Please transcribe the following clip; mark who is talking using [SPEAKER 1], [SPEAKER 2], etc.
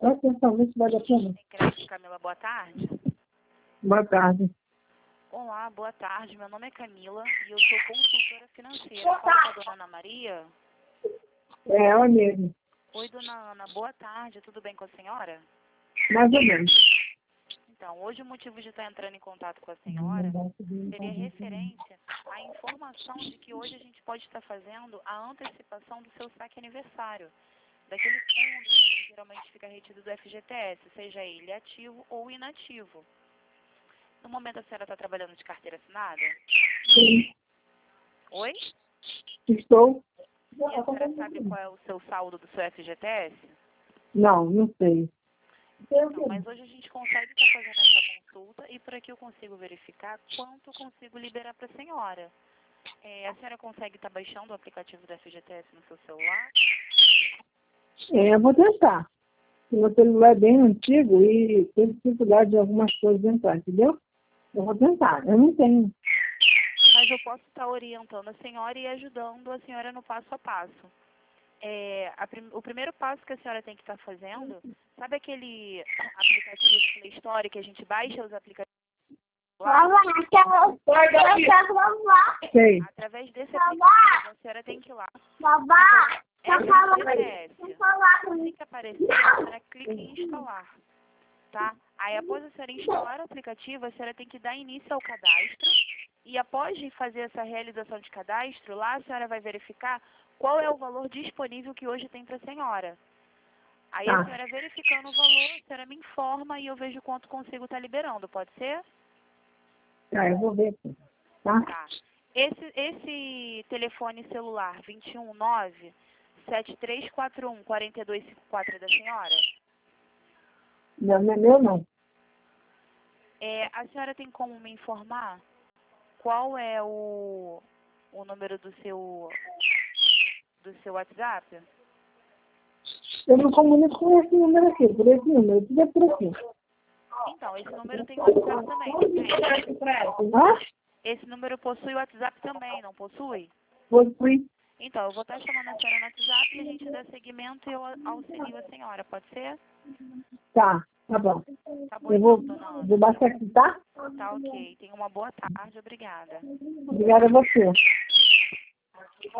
[SPEAKER 1] Atenção, vê se vale a pena.
[SPEAKER 2] Tem crédito, Camila, boa tarde.
[SPEAKER 1] Boa tarde.
[SPEAKER 2] Olá, boa tarde. Meu nome é Camila e eu sou consultora financeira. Fala com a dona Ana Maria.
[SPEAKER 1] É ela mesmo.
[SPEAKER 2] Oi, dona Ana, boa tarde. Tudo bem com a senhora?
[SPEAKER 1] Mais ou menos.
[SPEAKER 2] Então, hoje o motivo de estar entrando em contato com a senhora seria referente à informação de que hoje a gente pode estar fazendo a antecipação do seu saque aniversário, daquele fundo que geralmente fica retido do FGTS, seja ele ativo ou inativo. No momento a senhora está trabalhando de carteira assinada?
[SPEAKER 1] Sim.
[SPEAKER 2] Oi?
[SPEAKER 1] Estou?
[SPEAKER 2] E a senhora sabe qual é o seu saldo do seu FGTS?
[SPEAKER 1] Não sei.
[SPEAKER 2] Então, mas hoje a gente consegue estar fazendo essa consulta e por aqui eu consigo verificar quanto eu consigo liberar para a senhora. A senhora consegue estar baixando o aplicativo do FGTS no seu celular?
[SPEAKER 1] Eu vou tentar. O meu celular é bem antigo e tem dificuldade de algumas coisas entrar, entendeu? Eu vou tentar. Eu não tenho.
[SPEAKER 2] Mas eu posso estar orientando a senhora e ajudando a senhora no passo a passo. O primeiro passo que a senhora tem que estar fazendo, sabe aquele aplicativo Play Store que a gente baixa os aplicativos lá?
[SPEAKER 1] Sei.
[SPEAKER 2] Através desse aplicativo, a senhora tem que ir lá. FGTS. Assim que aparecer, a senhora clica em instalar. Tá? Aí após a senhora instalar o aplicativo, a senhora tem que dar início ao cadastro. E após de fazer essa realização de cadastro, lá a senhora vai verificar qual é o valor disponível que hoje tem para a senhora. Aí a senhora verificando o valor, a senhora me informa e eu vejo quanto consigo estar liberando, pode ser?
[SPEAKER 1] Eu vou ver aqui. Tá?
[SPEAKER 2] Tá. Esse telefone celular 219-7341-4254 é da senhora?
[SPEAKER 1] Não é meu, não.
[SPEAKER 2] A senhora tem como me informar qual é o número do seu WhatsApp?
[SPEAKER 1] Eu não comunico com esse número aqui, por esse número. Tudo é por aqui.
[SPEAKER 2] Então, esse número tem WhatsApp também, não tem?
[SPEAKER 1] Hã?
[SPEAKER 2] Esse número possui WhatsApp também, não possui?
[SPEAKER 1] Possui.
[SPEAKER 2] Então, eu vou estar chamando a senhora no WhatsApp e a gente dá seguimento e eu auxilio a senhora, pode ser?
[SPEAKER 1] Tá bom.
[SPEAKER 2] Tá bom,
[SPEAKER 1] Eu
[SPEAKER 2] então,
[SPEAKER 1] vou
[SPEAKER 2] dona Ana.
[SPEAKER 1] baixar aqui, tá?
[SPEAKER 2] Tá ok. Tenha uma boa tarde, obrigada.
[SPEAKER 1] Obrigada a você.